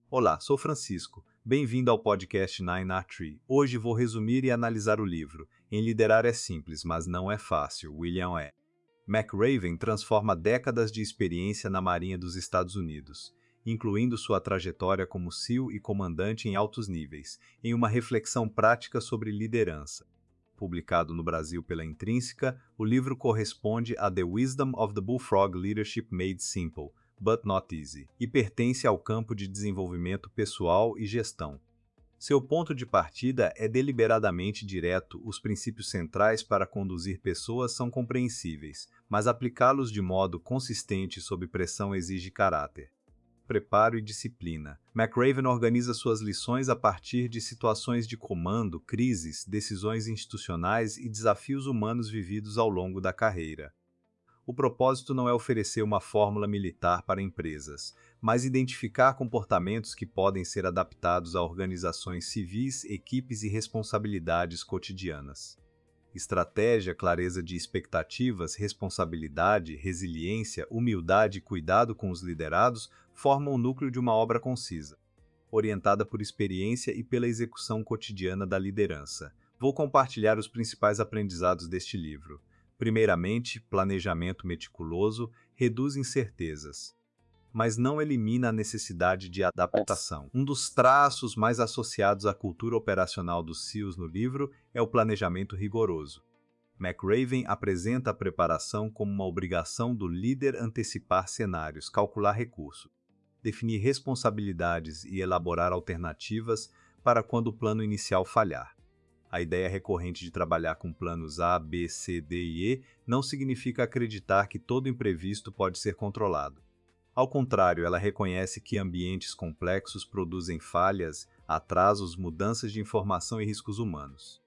Olá, sou Francisco. Bem-vindo ao podcast Nine Art Tree. Hoje vou resumir e analisar o livro. Em liderar é simples, mas não é fácil. William E. McRaven transforma décadas de experiência na Marinha dos Estados Unidos, incluindo sua trajetória como SEAL e comandante em altos níveis, em uma reflexão prática sobre liderança. Publicado no Brasil pela Intrínseca, o livro corresponde a The Wisdom of the Bullfrog Leadership Made Simple, but Not Easy, e pertence ao campo de desenvolvimento pessoal e gestão. Seu ponto de partida é deliberadamente direto, os princípios centrais para conduzir pessoas são compreensíveis, mas aplicá-los de modo consistente sob pressão exige caráter, preparo e disciplina. McRaven organiza suas lições a partir de situações de comando, crises, decisões institucionais e desafios humanos vividos ao longo da carreira. O propósito não é oferecer uma fórmula militar para empresas, mas identificar comportamentos que podem ser adaptados a organizações civis, equipes e responsabilidades cotidianas. Estratégia, clareza de expectativas, responsabilidade, resiliência, humildade e cuidado com os liderados formam o núcleo de uma obra concisa, orientada por experiência e pela execução cotidiana da liderança. Vou compartilhar os principais aprendizados deste livro. Primeiramente, planejamento meticuloso reduz incertezas, mas não elimina a necessidade de adaptação. Um dos traços mais associados à cultura operacional dos SEALs no livro é o planejamento rigoroso. McRaven apresenta a preparação como uma obrigação do líder antecipar cenários, calcular recursos, definir responsabilidades e elaborar alternativas para quando o plano inicial falhar. A ideia recorrente de trabalhar com planos A, B, C, D e E não significa acreditar que todo imprevisto pode ser controlado. Ao contrário, ela reconhece que ambientes complexos produzem falhas, atrasos, mudanças de informação e riscos humanos.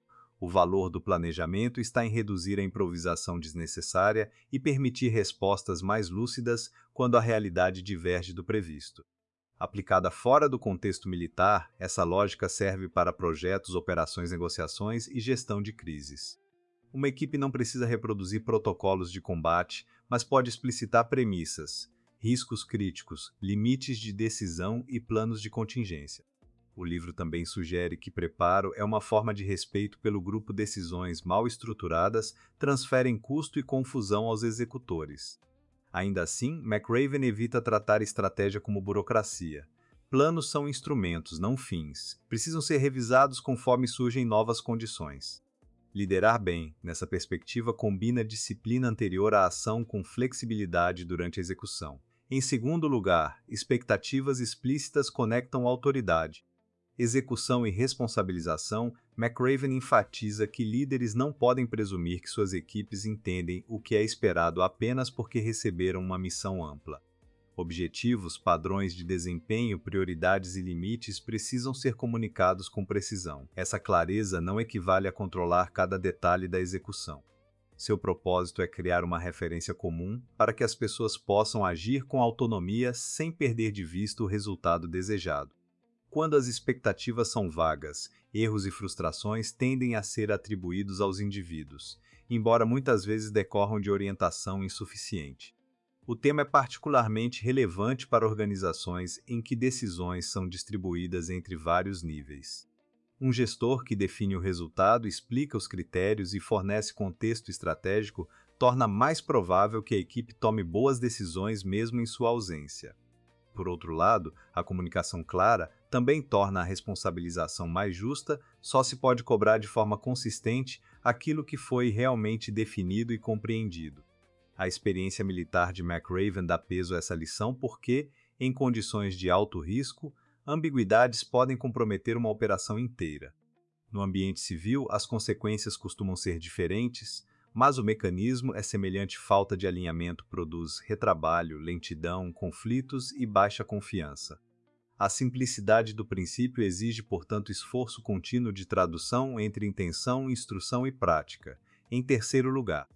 O valor do planejamento está em reduzir a improvisação desnecessária e permitir respostas mais lúcidas quando a realidade diverge do previsto. Aplicada fora do contexto militar, essa lógica serve para projetos, operações, negociações e gestão de crises. Uma equipe não precisa reproduzir protocolos de combate, mas pode explicitar premissas, riscos críticos, limites de decisão e planos de contingência. O livro também sugere que preparo é uma forma de respeito pelo grupo. Decisões mal estruturadas transferem custo e confusão aos executores. Ainda assim, McRaven evita tratar estratégia como burocracia. Planos são instrumentos, não fins. Precisam ser revisados conforme surgem novas condições. Liderar bem, nessa perspectiva, combina disciplina anterior à ação com flexibilidade durante a execução. Em segundo lugar, expectativas explícitas conectam autoridade. Execução e responsabilização, McRaven enfatiza que líderes não podem presumir que suas equipes entendem o que é esperado apenas porque receberam uma missão ampla. Objetivos, padrões de desempenho, prioridades e limites precisam ser comunicados com precisão. Essa clareza não equivale a controlar cada detalhe da execução. Seu propósito é criar uma referência comum para que as pessoas possam agir com autonomia sem perder de vista o resultado desejado. Quando as expectativas são vagas, erros e frustrações tendem a ser atribuídos aos indivíduos, embora muitas vezes decorram de orientação insuficiente. O tema é particularmente relevante para organizações em que decisões são distribuídas entre vários níveis. Um gestor que define o resultado, explica os critérios e fornece contexto estratégico torna mais provável que a equipe tome boas decisões mesmo em sua ausência. Por outro lado, a comunicação clara também torna a responsabilização mais justa, só se pode cobrar de forma consistente aquilo que foi realmente definido e compreendido. A experiência militar de McRaven dá peso a essa lição porque, em condições de alto risco, ambiguidades podem comprometer uma operação inteira. No ambiente civil, as consequências costumam ser diferentes, mas o mecanismo é semelhante. Falta de alinhamento produz retrabalho, lentidão, conflitos e baixa confiança. A simplicidade do princípio exige, portanto, esforço contínuo de tradução entre intenção, instrução e prática. Em terceiro lugar,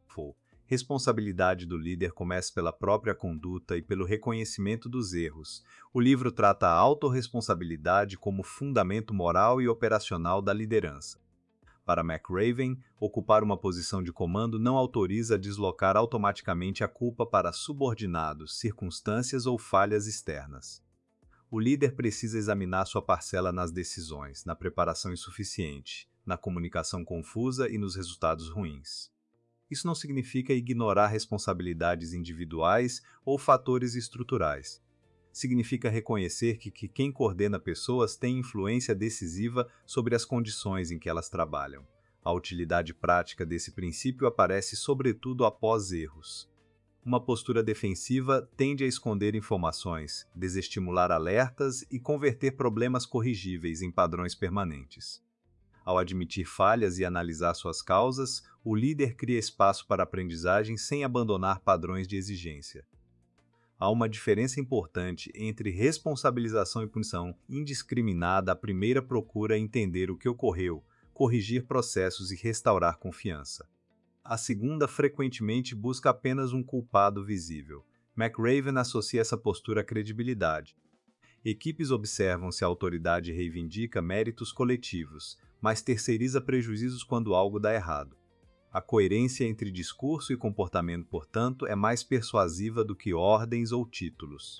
responsabilidade do líder começa pela própria conduta e pelo reconhecimento dos erros. O livro trata a autorresponsabilidade como fundamento moral e operacional da liderança. Para McRaven, ocupar uma posição de comando não autoriza a deslocar automaticamente a culpa para subordinados, circunstâncias ou falhas externas. O líder precisa examinar sua parcela nas decisões, na preparação insuficiente, na comunicação confusa e nos resultados ruins. Isso não significa ignorar responsabilidades individuais ou fatores estruturais. Significa reconhecer que quem coordena pessoas tem influência decisiva sobre as condições em que elas trabalham. A utilidade prática desse princípio aparece sobretudo após erros. Uma postura defensiva tende a esconder informações, desestimular alertas e converter problemas corrigíveis em padrões permanentes. Ao admitir falhas e analisar suas causas, o líder cria espaço para aprendizagem sem abandonar padrões de exigência. Há uma diferença importante entre responsabilização e punição indiscriminada. A primeira procura entender o que ocorreu, corrigir processos e restaurar confiança. A segunda frequentemente busca apenas um culpado visível. McRaven associa essa postura à credibilidade. Equipes observam se a autoridade reivindica méritos coletivos, mas terceiriza prejuízos quando algo dá errado. A coerência entre discurso e comportamento, portanto, é mais persuasiva do que ordens ou títulos.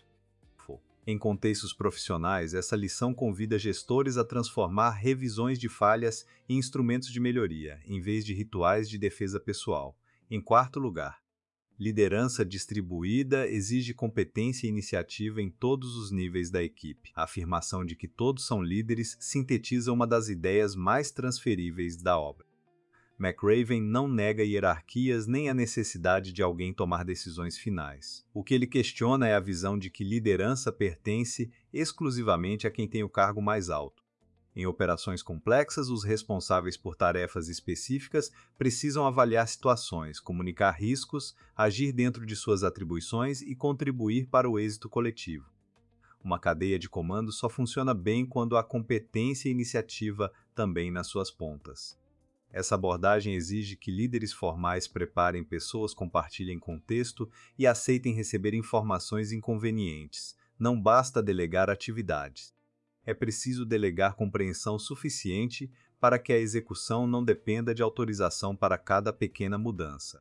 Em contextos profissionais, essa lição convida gestores a transformar revisões de falhas em instrumentos de melhoria, em vez de rituais de defesa pessoal. Em quarto lugar, liderança distribuída exige competência e iniciativa em todos os níveis da equipe. A afirmação de que todos são líderes sintetiza uma das ideias mais transferíveis da obra. McRaven não nega hierarquias nem a necessidade de alguém tomar decisões finais. O que ele questiona é a visão de que liderança pertence exclusivamente a quem tem o cargo mais alto. Em operações complexas, os responsáveis por tarefas específicas precisam avaliar situações, comunicar riscos, agir dentro de suas atribuições e contribuir para o êxito coletivo. Uma cadeia de comando só funciona bem quando há competência e iniciativa também nas suas pontas. Essa abordagem exige que líderes formais preparem pessoas, compartilhem contexto e aceitem receber informações inconvenientes. Não basta delegar atividades. É preciso delegar compreensão suficiente para que a execução não dependa de autorização para cada pequena mudança.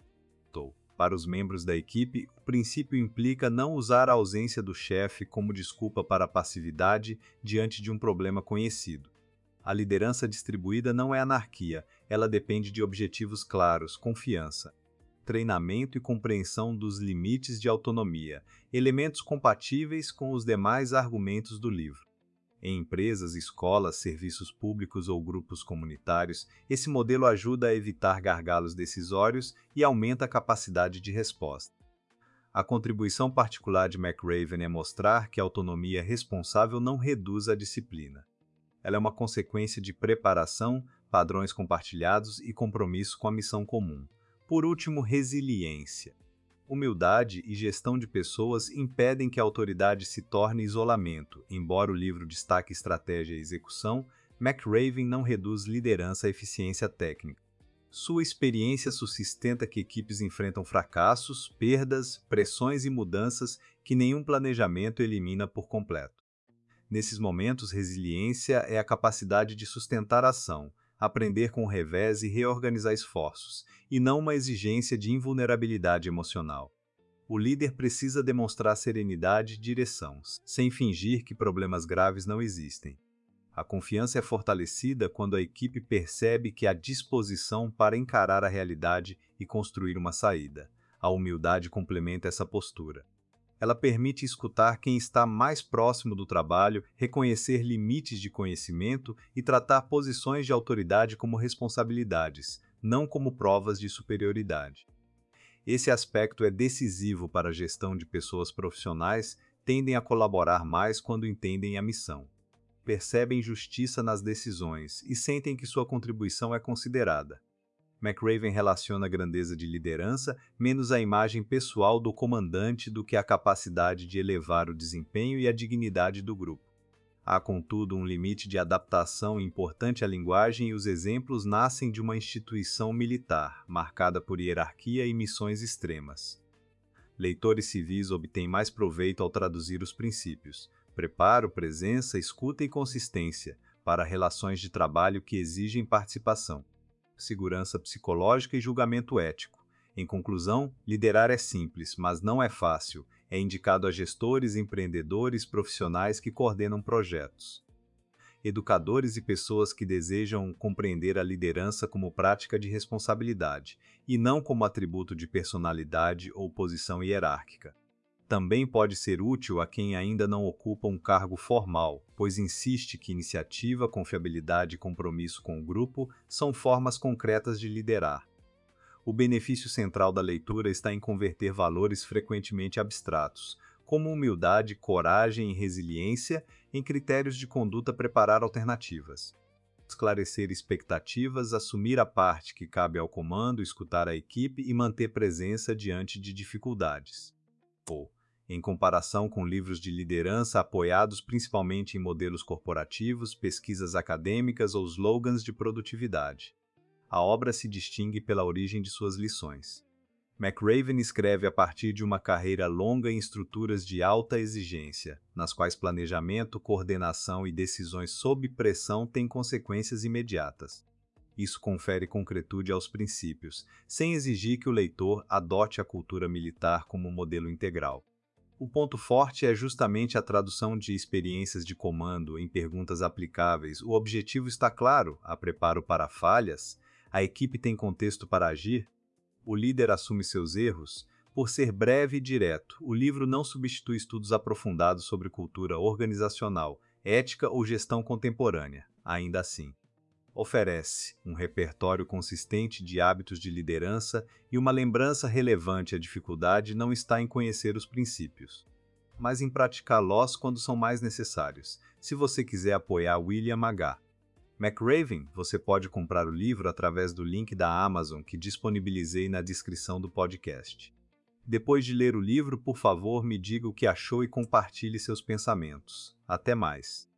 Para os membros da equipe, o princípio implica não usar a ausência do chefe como desculpa para a passividade diante de um problema conhecido. A liderança distribuída não é anarquia, ela depende de objetivos claros, confiança, treinamento e compreensão dos limites de autonomia, elementos compatíveis com os demais argumentos do livro. Em empresas, escolas, serviços públicos ou grupos comunitários, esse modelo ajuda a evitar gargalos decisórios e aumenta a capacidade de resposta. A contribuição particular de McRaven é mostrar que a autonomia responsável não reduz a disciplina. Ela é uma consequência de preparação, padrões compartilhados e compromisso com a missão comum. Por último, resiliência. Humildade e gestão de pessoas impedem que a autoridade se torne isolamento. Embora o livro destaque estratégia e execução, McRaven não reduz liderança à eficiência técnica. Sua experiência sustenta que equipes enfrentam fracassos, perdas, pressões e mudanças que nenhum planejamento elimina por completo. Nesses momentos, resiliência é a capacidade de sustentar a ação, aprender com o revés e reorganizar esforços, e não uma exigência de invulnerabilidade emocional. O líder precisa demonstrar serenidade e direção, sem fingir que problemas graves não existem. A confiança é fortalecida quando a equipe percebe que há disposição para encarar a realidade e construir uma saída. A humildade complementa essa postura. Ela permite escutar quem está mais próximo do trabalho, reconhecer limites de conhecimento e tratar posições de autoridade como responsabilidades, não como provas de superioridade. Esse aspecto é decisivo para a gestão de pessoas profissionais, tendem a colaborar mais quando entendem a missão. Percebem justiça nas decisões e sentem que sua contribuição é considerada. McRaven relaciona a grandeza de liderança menos à imagem pessoal do comandante do que à capacidade de elevar o desempenho e a dignidade do grupo. Há, contudo, um limite de adaptação importante à linguagem e os exemplos nascem de uma instituição militar, marcada por hierarquia e missões extremas. Leitores civis obtêm mais proveito ao traduzir os princípios: preparo, presença, escuta e consistência, para relações de trabalho que exigem participação, segurança psicológica e julgamento ético. Em conclusão, liderar é simples, mas não é fácil. É indicado a gestores, empreendedores, profissionais que coordenam projetos, educadores e pessoas que desejam compreender a liderança como prática de responsabilidade, e não como atributo de personalidade ou posição hierárquica. Também pode ser útil a quem ainda não ocupa um cargo formal, pois insiste que iniciativa, confiabilidade e compromisso com o grupo são formas concretas de liderar. O benefício central da leitura está em converter valores frequentemente abstratos, como humildade, coragem e resiliência, em critérios de conduta preparar alternativas. Esclarecer expectativas, assumir a parte que cabe ao comando, escutar a equipe e manter presença diante de dificuldades. Ou, em comparação com livros de liderança apoiados principalmente em modelos corporativos, pesquisas acadêmicas ou slogans de produtividade. A obra se distingue pela origem de suas lições. McRaven escreve a partir de uma carreira longa em estruturas de alta exigência, nas quais planejamento, coordenação e decisões sob pressão têm consequências imediatas. Isso confere concretude aos princípios, sem exigir que o leitor adote a cultura militar como modelo integral. O ponto forte é justamente a tradução de experiências de comando em perguntas aplicáveis. O objetivo está claro: há preparo para falhas? A equipe tem contexto para agir? O líder assume seus erros? Por ser breve e direto, o livro não substitui estudos aprofundados sobre cultura organizacional, ética ou gestão contemporânea. Ainda assim, oferece um repertório consistente de hábitos de liderança e uma lembrança relevante. A dificuldade não está em conhecer os princípios, mas em praticá-los quando são mais necessários. Se você quiser apoiar William H. McRaven, você pode comprar o livro através do link da Amazon que disponibilizei na descrição do podcast. Depois de ler o livro, por favor, me diga o que achou e compartilhe seus pensamentos. Até mais!